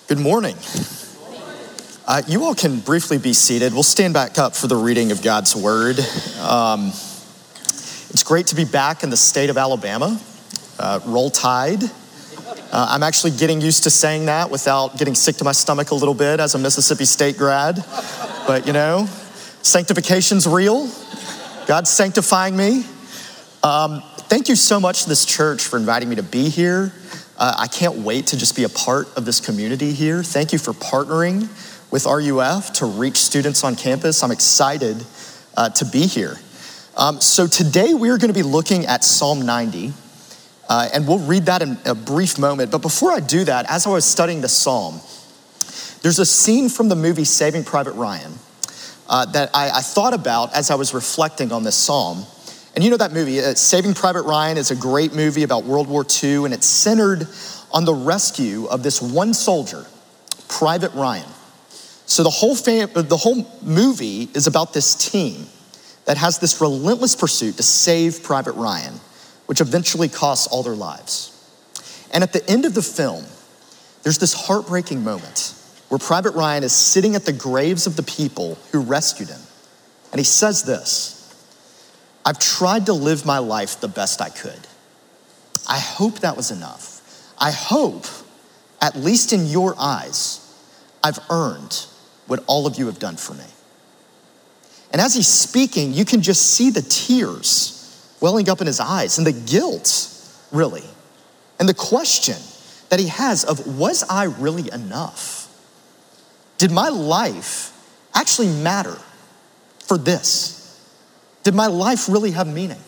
Good morning. You all can briefly be seated. We'll stand back up for the reading of God's word. It's great to be back in the state of Alabama. Roll Tide. I'm actually getting used to saying that without getting sick to my stomach a little bit as a Mississippi State grad. But sanctification's real. God's sanctifying me. Thank you so much to this church for inviting me to be here. I can't wait to just be a part of this community here. Thank you for partnering with RUF to reach students on campus. I'm excited to be here. So today we're going to be looking at Psalm 90, and we'll read that in a brief moment. But before I do that, as I was studying the psalm, there's a scene from the movie Saving Private Ryan that I thought about as I was reflecting on this psalm. And you know that movie, Saving Private Ryan, is a great movie about World War II, and it's centered on the rescue of this one soldier, Private Ryan. So the whole movie is about this team that has this relentless pursuit to save Private Ryan, which eventually costs all their lives. And at the end of the film, there's this heartbreaking moment where Private Ryan is sitting at the graves of the people who rescued him. And he says this: "I've tried to live my life the best I could. I hope that was enough. I hope, at least in your eyes, I've earned what all of you have done for me." And as he's speaking, you can just see the tears welling up in his eyes and the guilt, really, and the question that he has of, was I really enough? Did my life actually matter for this? Did my life really have meaning?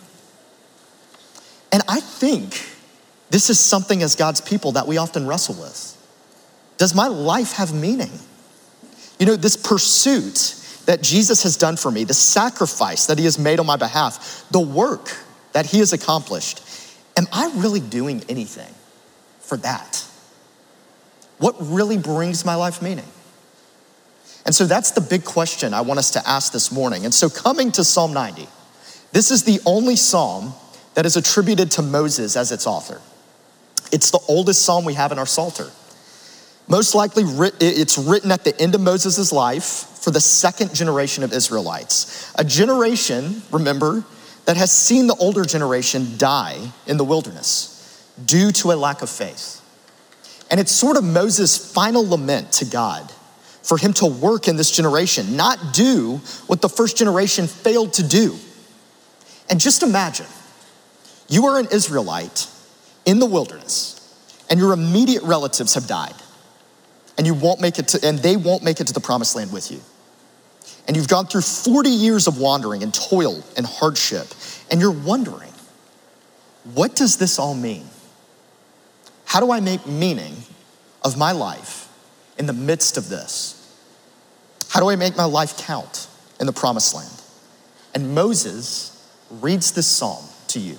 And I think this is something as God's people that we often wrestle with. Does my life have meaning? This pursuit that Jesus has done for me, the sacrifice that he has made on my behalf, the work that he has accomplished, am I really doing anything for that? What really brings my life meaning? And so that's the big question I want us to ask this morning. And so coming to Psalm 90, this is the only psalm that is attributed to Moses as its author. It's the oldest psalm we have in our Psalter. Most likely it's written at the end of Moses' life for the second generation of Israelites. A generation, remember, that has seen the older generation die in the wilderness due to a lack of faith. And it's sort of Moses' final lament to God for him to work in this generation, not do what the first generation failed to do. And just imagine, you are an Israelite in the wilderness, and your immediate relatives have died, and they won't make it to the promised land with you. And you've gone through 40 years of wandering and toil and hardship, and you're wondering, what does this all mean? How do I make meaning of my life in the midst of this? How do I make my life count in the promised land? And Moses reads this psalm to you.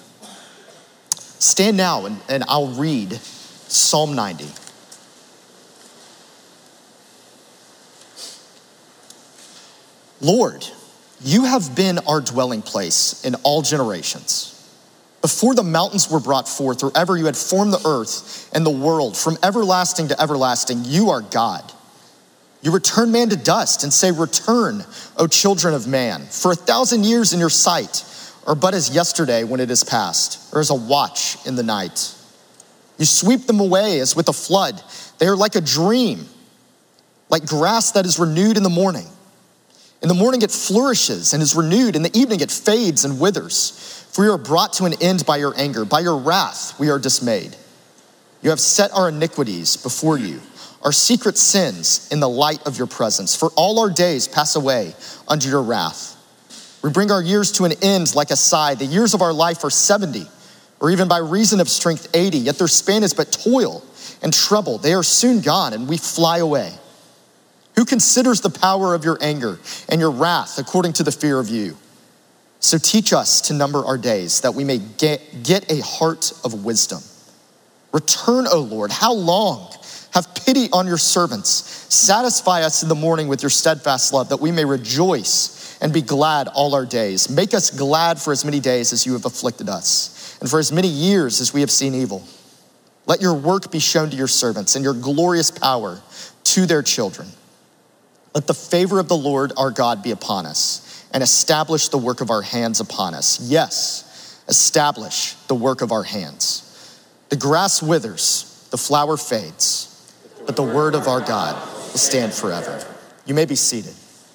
Stand now and I'll read Psalm 90. Lord, you have been our dwelling place in all generations. Before the mountains were brought forth, or ever you had formed the earth and the world, from everlasting to everlasting, you are God. You return man to dust and say, return, O children of man. For 1,000 years in your sight are but as yesterday when it is past, or as a watch in the night. You sweep them away as with a flood. They are like a dream, like grass that is renewed in the morning. In the morning it flourishes and is renewed. In the evening it fades and withers. For we are brought to an end by your anger. By your wrath we are dismayed. You have set our iniquities before you, our secret sins in the light of your presence. For all our days pass away under your wrath. We bring our years to an end like a sigh. The years of our life are 70, or even by reason of strength 80. Yet their span is but toil and trouble. They are soon gone and we fly away. Who considers the power of your anger and your wrath according to the fear of you? So teach us to number our days that we may get a heart of wisdom. Return, O Lord, how long? Have pity on your servants. Satisfy us in the morning with your steadfast love, that we may rejoice and be glad all our days. Make us glad for as many days as you have afflicted us, and for as many years as we have seen evil. Let your work be shown to your servants and your glorious power to their children. Let the favor of the Lord our God be upon us and establish the work of our hands upon us. Yes, establish the work of our hands. The grass withers, the flower fades, but the word of our God will stand forever. You may be seated.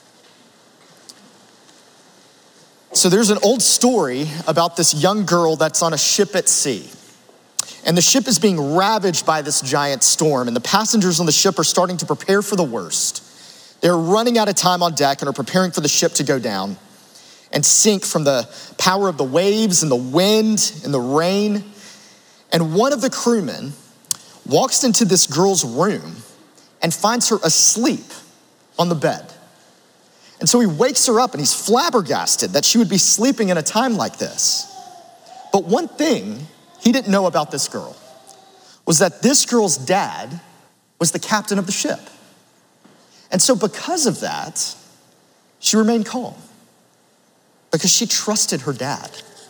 So there's an old story about this young girl that's on a ship at sea. And the ship is being ravaged by this giant storm, and the passengers on the ship are starting to prepare for the worst. They're running out of time on deck and are preparing for the ship to go down and sink from the power of the waves and the wind and the rain. And one of the crewmen walks into this girl's room and finds her asleep on the bed. And so he wakes her up and he's flabbergasted that she would be sleeping in a time like this. But one thing he didn't know about this girl was that this girl's dad was the captain of the ship. And so because of that, she remained calm because she trusted her dad.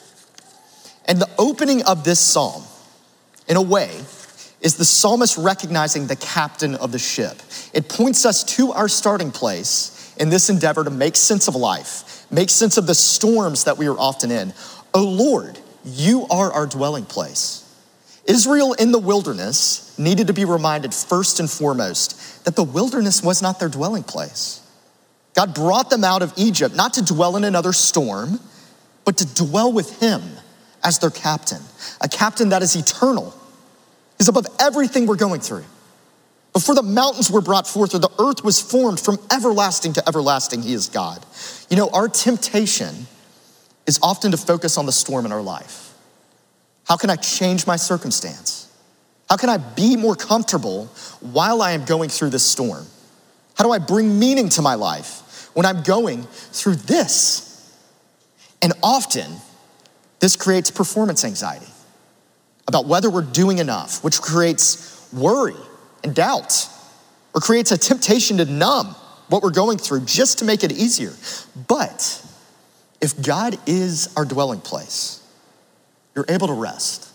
And the opening of this psalm, in a way, is the psalmist recognizing the captain of the ship. It points us to our starting place in this endeavor to make sense of life, make sense of the storms that we are often in. O Lord, you are our dwelling place. Israel in the wilderness needed to be reminded first and foremost that the wilderness was not their dwelling place. God brought them out of Egypt, not to dwell in another storm, but to dwell with him as their captain, a captain that is eternal. He's above everything we're going through. Before the mountains were brought forth or the earth was formed, from everlasting to everlasting, he is God. You know, our temptation is often to focus on the storm in our life. How can I change my circumstance? How can I be more comfortable while I am going through this storm? How do I bring meaning to my life when I'm going through this? And often, this creates performance anxiety about whether we're doing enough, which creates worry and doubt, or creates a temptation to numb what we're going through just to make it easier. But if God is our dwelling place, you're able to rest.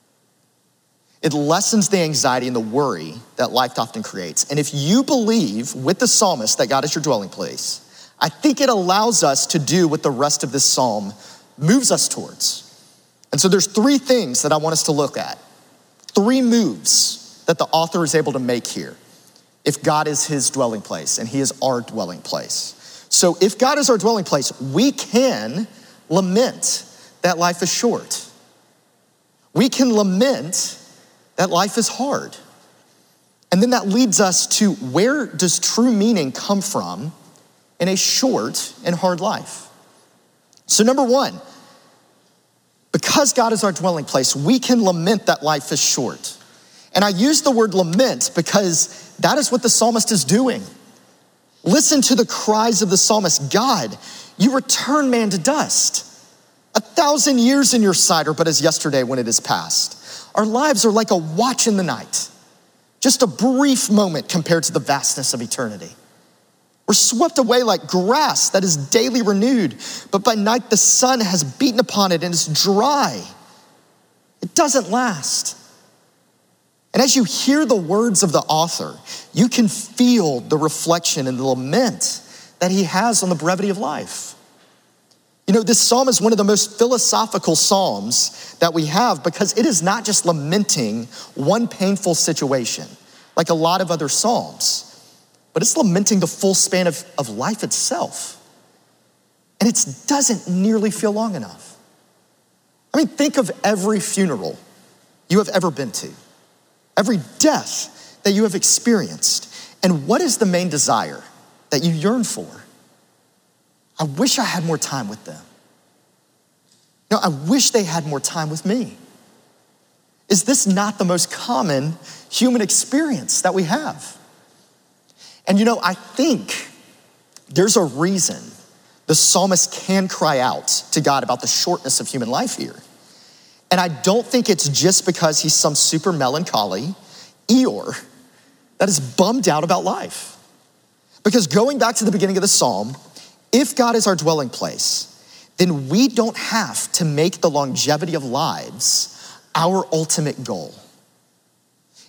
It lessens the anxiety and the worry that life often creates. And if you believe with the psalmist that God is your dwelling place, I think it allows us to do what the rest of this psalm moves us towards. And so there's three things that I want us to look at. Three moves that the author is able to make here if God is his dwelling place and he is our dwelling place. So if God is our dwelling place, we can lament that life is short. We can lament that life is hard. And then that leads us to, where does true meaning come from in a short and hard life? So number one, because God is our dwelling place, we can lament that life is short. And I use the word lament because that is what the psalmist is doing. Listen to the cries of the psalmist. God, you return man to dust. 1,000 years in your sight are but as yesterday when it is past. Our lives are like a watch in the night, just a brief moment compared to the vastness of eternity. We're swept away like grass that is daily renewed, but by night the sun has beaten upon it and is dry. It doesn't last. And as you hear the words of the author, you can feel the reflection and the lament that he has on the brevity of life. You know, this psalm is one of the most philosophical psalms that we have because it is not just lamenting one painful situation like a lot of other psalms, but it's lamenting the full span of life itself. And it doesn't nearly feel long enough. I mean, think of every funeral you have ever been to, every death that you have experienced, and what is the main desire that you yearn for? I wish I had more time with them. No, I wish they had more time with me. Is this not the most common human experience that we have? And you know, I think there's a reason the psalmist can cry out to God about the shortness of human life here. And I don't think it's just because he's some super melancholy Eeyore that is bummed out about life. Because going back to the beginning of the psalm, if God is our dwelling place, then we don't have to make the longevity of lives our ultimate goal.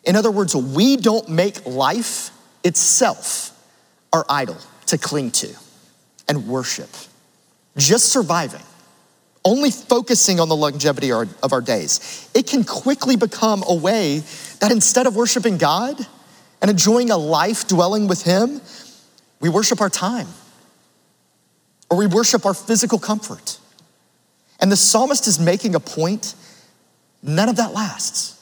In other words, we don't make life itself our idol to cling to and worship. Just surviving, only focusing on the longevity of our days, it can quickly become a way that instead of worshiping God and enjoying a life dwelling with Him, we worship our time or we worship our physical comfort. And the psalmist is making a point, none of that lasts.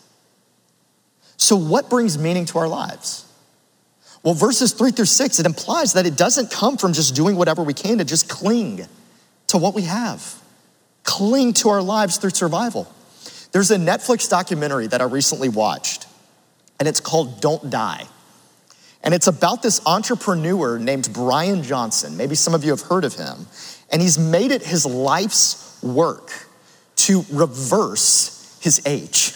So what brings meaning to our lives? Well, verses 3-6, it implies that it doesn't come from just doing whatever we can to just cling to what we have. Cling to our lives through survival. There's a Netflix documentary that I recently watched, and it's called Don't Die. And it's about this entrepreneur named Brian Johnson. Maybe some of you have heard of him. And he's made it his life's work to reverse his age.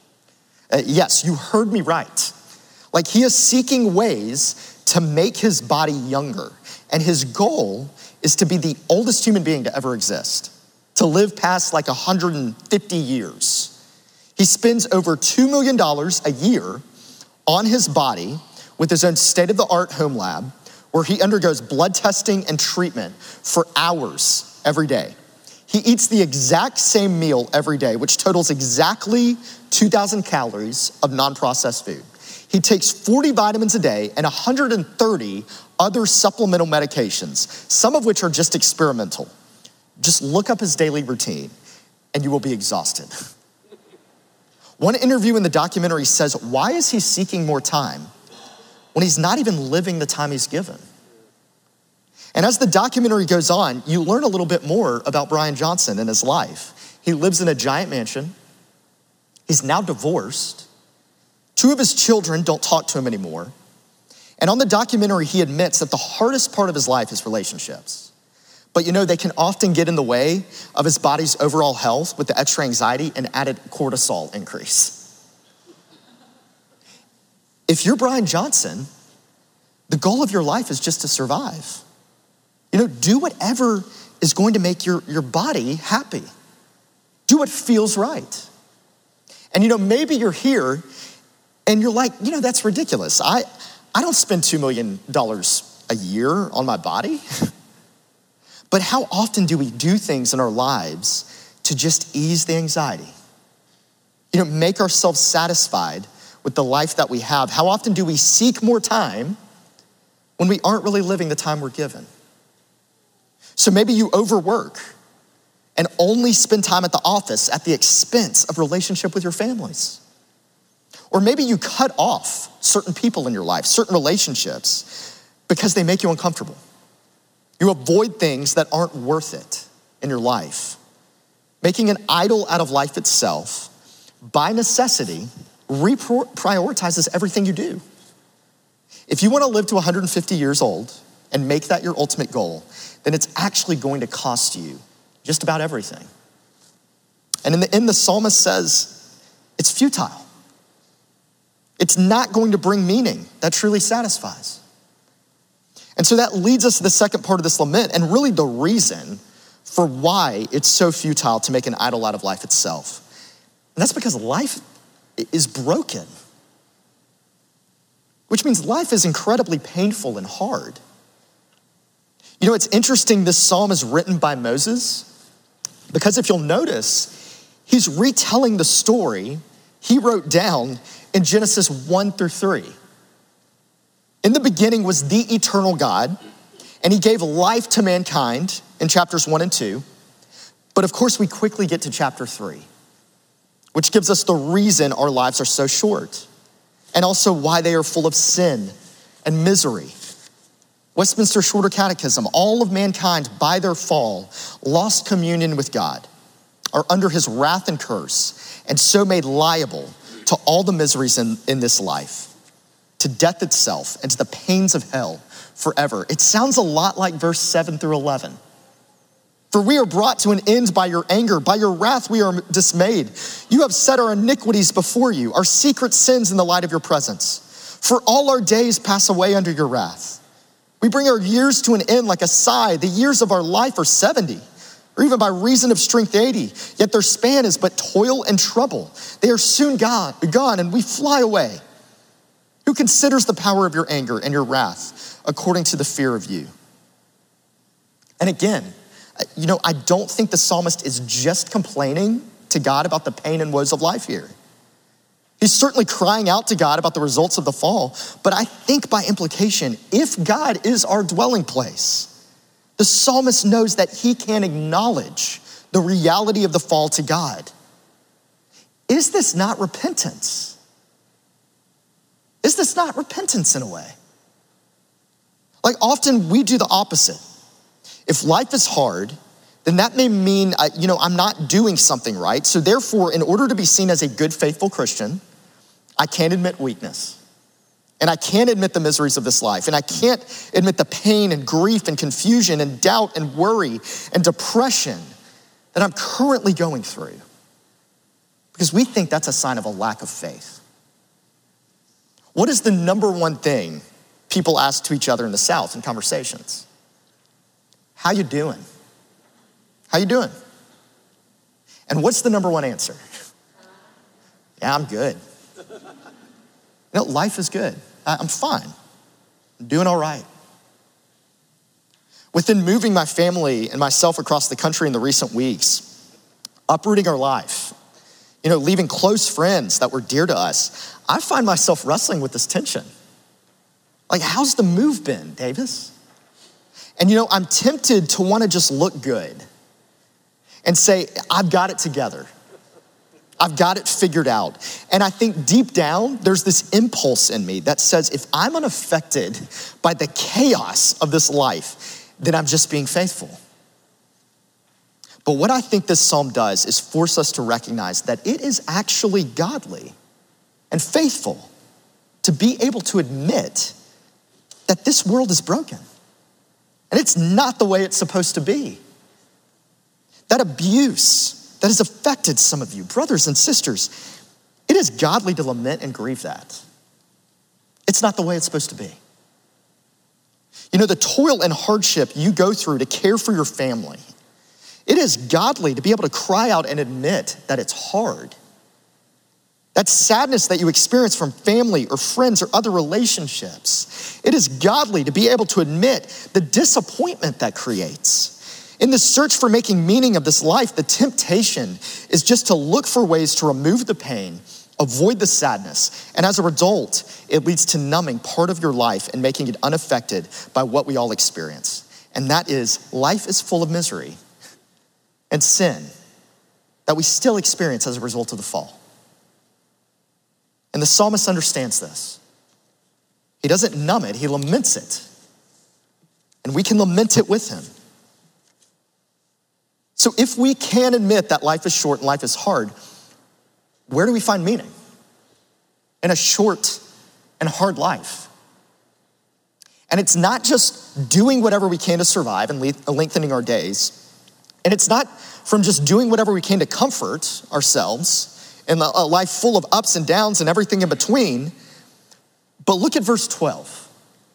Yes, you heard me right. Like, he is seeking ways to make his body younger. And his goal is to be the oldest human being to ever exist, to live past like 150 years. He spends over $2 million a year on his body with his own state-of-the-art home lab, where he undergoes blood testing and treatment for hours every day. He eats the exact same meal every day, which totals exactly 2,000 calories of non-processed food. He takes 40 vitamins a day and 130 other supplemental medications, some of which are just experimental. Just look up his daily routine and you will be exhausted. One interview in the documentary says, why is he seeking more time when he's not even living the time he's given? And as the documentary goes on, you learn a little bit more about Brian Johnson and his life. He lives in a giant mansion. He's now divorced. 2 of his children don't talk to him anymore. And on the documentary, he admits that the hardest part of his life is relationships. But you know, they can often get in the way of his body's overall health with the extra anxiety and added cortisol increase. If you're Brian Johnson, the goal of your life is just to survive. You know, do whatever is going to make your body happy. Do what feels right. And you know, maybe you're here and you're like, you know, that's ridiculous. I don't spend $2 million a year on my body. But how often do we do things in our lives to just ease the anxiety? You know, make ourselves satisfied with the life that we have. How often do we seek more time when we aren't really living the time we're given? So maybe you overwork and only spend time at the office at the expense of relationship with your families. Or maybe you cut off certain people in your life, certain relationships, because they make you uncomfortable. You avoid things that aren't worth it in your life. Making an idol out of life itself, by necessity, reprioritizes everything you do. If you want to live to 150 years old and make that your ultimate goal, then it's actually going to cost you just about everything. And in the end, the psalmist says, it's futile. It's not going to bring meaning that truly satisfies. And so that leads us to the second part of this lament, and really the reason for why it's so futile to make an idol out of life itself. And that's because life is broken, which means life is incredibly painful and hard. You know, it's interesting, this psalm is written by Moses, because if you'll notice, he's retelling the story he wrote down in Genesis 1-3. In the beginning was the eternal God, and he gave life to mankind in chapters 1 and 2. But of course, we quickly get to chapter 3, which gives us the reason our lives are so short, and also why they are full of sin and misery. Westminster Shorter Catechism, all of mankind by their fall lost communion with God, are under his wrath and curse, and so made liable to all the miseries in this life, to death itself, and to the pains of hell forever. It sounds a lot like verse 7-11. For we are brought to an end by your anger, by your wrath we are dismayed. You have set our iniquities before you, our secret sins in the light of your presence. For all our days pass away under your wrath. We bring our years to an end like a sigh. The years of our life are 70, or even by reason of strength 80. Yet their span is but toil and trouble. They are soon gone, and we fly away. Who considers the power of your anger and your wrath according to the fear of you? And again, I don't think the psalmist is just complaining to God about the pain and woes of life here. He's certainly crying out to God about the results of the fall, but I think by implication, if God is our dwelling place, the psalmist knows that he can acknowledge the reality of the fall to God. Is this not repentance? Is this not repentance in a way? Like often we do the opposite. If life is hard, then that may mean, I'm not doing something right. So therefore, in order to be seen as a good, faithful Christian, I can't admit weakness. And I can't admit the miseries of this life. And I can't admit the pain and grief and confusion and doubt and worry and depression that I'm currently going through. Because we think that's a sign of a lack of faith. What is the number one thing people ask to each other in the South in conversations? How you doing? How you doing? And what's the number one answer? Yeah, I'm good. Life is good. I'm fine. I'm doing all right. Within moving my family and myself across the country in the recent weeks, uprooting our life, leaving close friends that were dear to us, I find myself wrestling with this tension. Like, how's the move been, Davis? And I'm tempted to want to just look good and say, I've got it together. I've got it figured out. And I think deep down, there's this impulse in me that says, if I'm unaffected by the chaos of this life, then I'm just being faithful. But what I think this psalm does is force us to recognize that it is actually godly and faithful to be able to admit that this world is broken. And it's not the way it's supposed to be. That abuse that has affected some of you, brothers and sisters, it is godly to lament and grieve that. It's not the way it's supposed to be. The toil and hardship you go through to care for your family, it is godly to be able to cry out and admit that it's hard. That sadness that you experience from family or friends or other relationships, it is godly to be able to admit the disappointment that creates. In the search for making meaning of this life, the temptation is just to look for ways to remove the pain, avoid the sadness, and as a result, it leads to numbing part of your life and making it unaffected by what we all experience. And that is, life is full of misery and sin that we still experience as a result of the fall. And the psalmist understands this. He doesn't numb it, he laments it. And we can lament it with him. So if we can admit that life is short and life is hard, where do we find meaning in a short and hard life? And it's not just doing whatever we can to survive and lengthening our days. And it's not from just doing whatever we can to comfort ourselves in a life full of ups and downs and everything in between. But look at verse 12.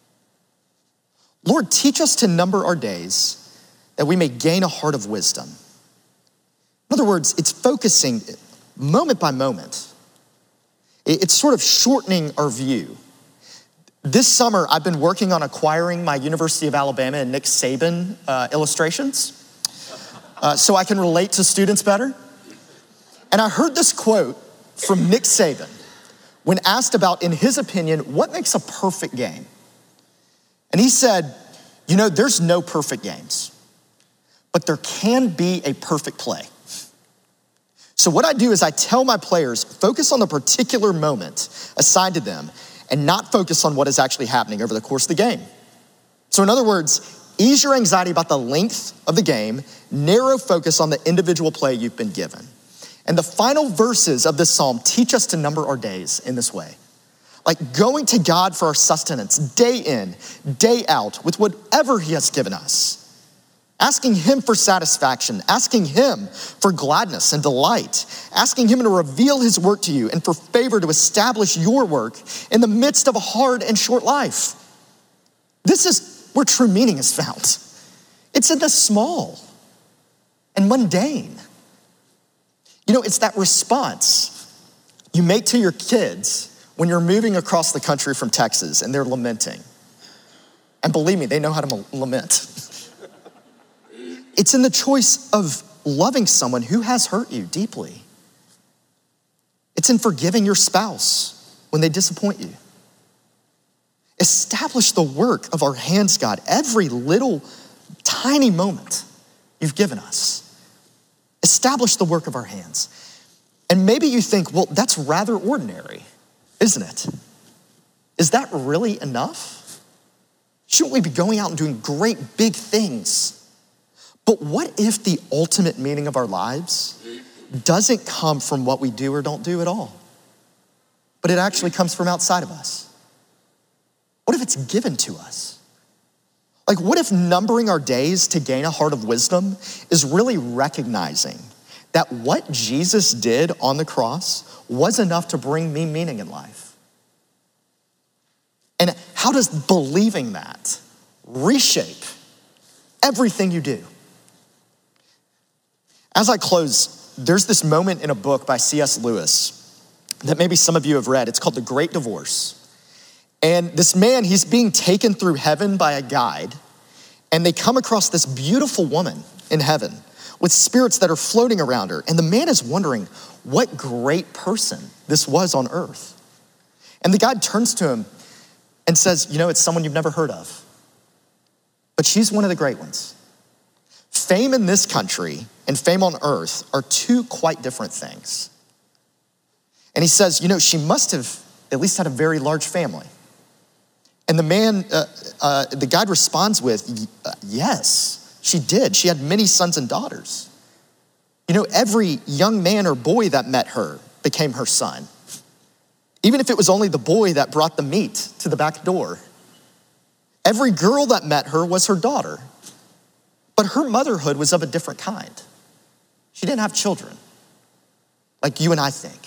Lord, teach us to number our days that we may gain a heart of wisdom. In other words, it's focusing moment by moment. It's sort of shortening our view. This summer, I've been working on acquiring my University of Alabama and Nick Saban illustrations so I can relate to students better. And I heard this quote from Nick Saban when asked about, in his opinion, what makes a perfect game? And he said, there's no perfect games, but there can be a perfect play. So what I do is I tell my players, focus on the particular moment assigned to them and not focus on what is actually happening over the course of the game. So in other words, ease your anxiety about the length of the game, narrow focus on the individual play you've been given. And the final verses of this psalm teach us to number our days in this way. Like going to God for our sustenance day in, day out with whatever he has given us. Asking him for satisfaction, asking him for gladness and delight, asking him to reveal his work to you and for favor to establish your work in the midst of a hard and short life. This is where true meaning is found. It's in the small and mundane. It's that response you make to your kids when you're moving across the country from Texas and they're lamenting. And believe me, they know how to lament. It's in the choice of loving someone who has hurt you deeply. It's in forgiving your spouse when they disappoint you. Establish the work of our hands, God, every little tiny moment you've given us. Establish the work of our hands. And maybe you think, well, that's rather ordinary, isn't it? Is that really enough? Shouldn't we be going out and doing great big things? But what if the ultimate meaning of our lives doesn't come from what we do or don't do at all, but it actually comes from outside of us? What if it's given to us? Like, what if numbering our days to gain a heart of wisdom is really recognizing that what Jesus did on the cross was enough to bring me meaning in life? And how does believing that reshape everything you do? As I close, there's this moment in a book by C.S. Lewis that maybe some of you have read. It's called The Great Divorce. And this man, he's being taken through heaven by a guide, and they come across this beautiful woman in heaven with spirits that are floating around her. And the man is wondering what great person this was on earth. And the guide turns to him and says, you know, it's someone you've never heard of, but she's one of the great ones. Fame in this country and fame on earth are two quite different things. And he says, you know, she must have at least had a very large family. And the man, the guide responds with, yes, she did. She had many sons and daughters. You know, every young man or boy that met her became her son. Even if it was only the boy that brought the meat to the back door. Every girl that met her was her daughter. But her motherhood was of a different kind. She didn't have children, like you and I think.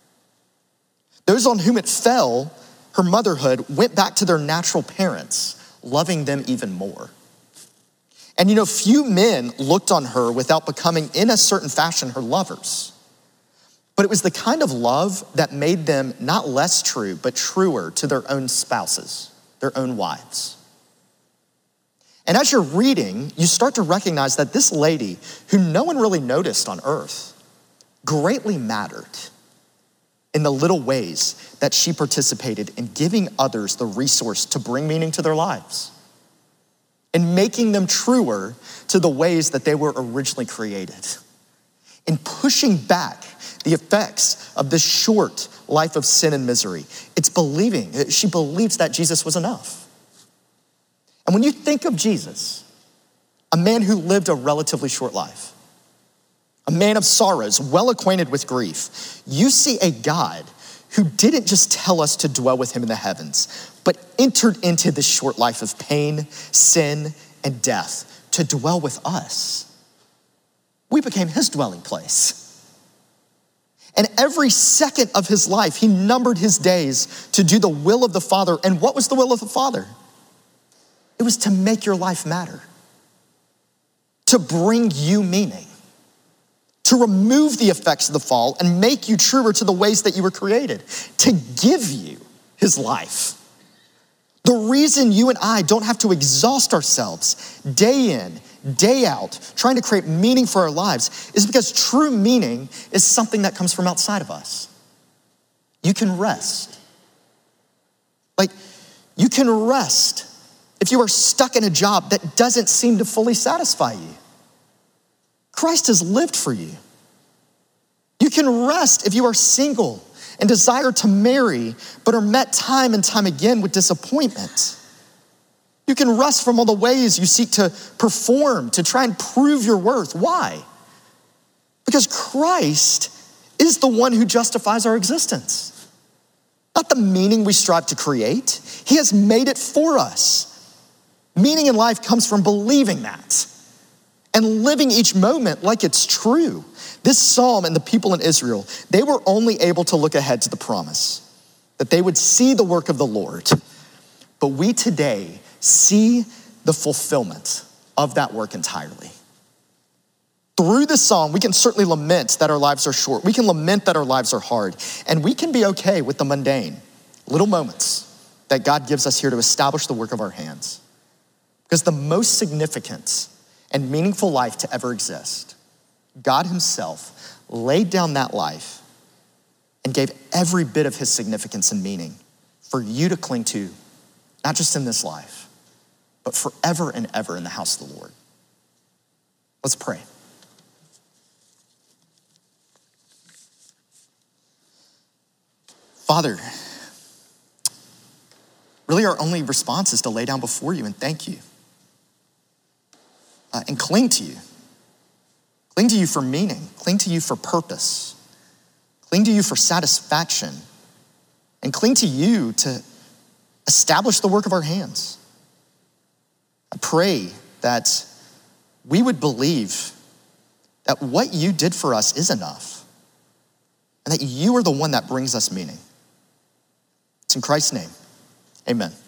Those on whom it fell, her motherhood, went back to their natural parents, loving them even more. And you know, few men looked on her without becoming, in a certain fashion, her lovers. But it was the kind of love that made them not less true, but truer to their own spouses, their own wives. And as you're reading, you start to recognize that this lady, who no one really noticed on earth, greatly mattered in the little ways that she participated in giving others the resource to bring meaning to their lives and making them truer to the ways that they were originally created, in pushing back the effects of this short life of sin and misery. It's believing. She believes that Jesus was enough. And when you think of Jesus, a man who lived a relatively short life, a man of sorrows, well acquainted with grief, you see a God who didn't just tell us to dwell with him in the heavens, but entered into this short life of pain, sin, and death to dwell with us. We became his dwelling place. And every second of his life, he numbered his days to do the will of the Father. And what was the will of the Father? It was to make your life matter, to bring you meaning, to remove the effects of the fall and make you truer to the ways that you were created, to give you his life. The reason you and I don't have to exhaust ourselves day in, day out, trying to create meaning for our lives is because true meaning is something that comes from outside of us. You can rest. You can rest if you are stuck in a job that doesn't seem to fully satisfy you. Christ has lived for you. You can rest if you are single and desire to marry, but are met time and time again with disappointment. You can rest from all the ways you seek to perform, to try and prove your worth. Why? Because Christ is the one who justifies our existence, not the meaning we strive to create. He has made it for us. Meaning in life comes from believing that and living each moment like it's true. This psalm and the people in Israel, they were only able to look ahead to the promise that they would see the work of the Lord. But we today see the fulfillment of that work entirely. Through this psalm, we can certainly lament that our lives are short. We can lament that our lives are hard. And we can be okay with the mundane little moments that God gives us here to establish the work of our hands. Because the most significant and meaningful life to ever exist, God himself laid down that life and gave every bit of his significance and meaning for you to cling to, not just in this life, but forever and ever in the house of the Lord. Let's pray. Father, really our only response is to lay down before you and thank you. And cling to you. Cling to you for meaning. Cling to you for purpose. Cling to you for satisfaction. And cling to you to establish the work of our hands. I pray that we would believe that what you did for us is enough. And that you are the one that brings us meaning. It's in Christ's name, amen.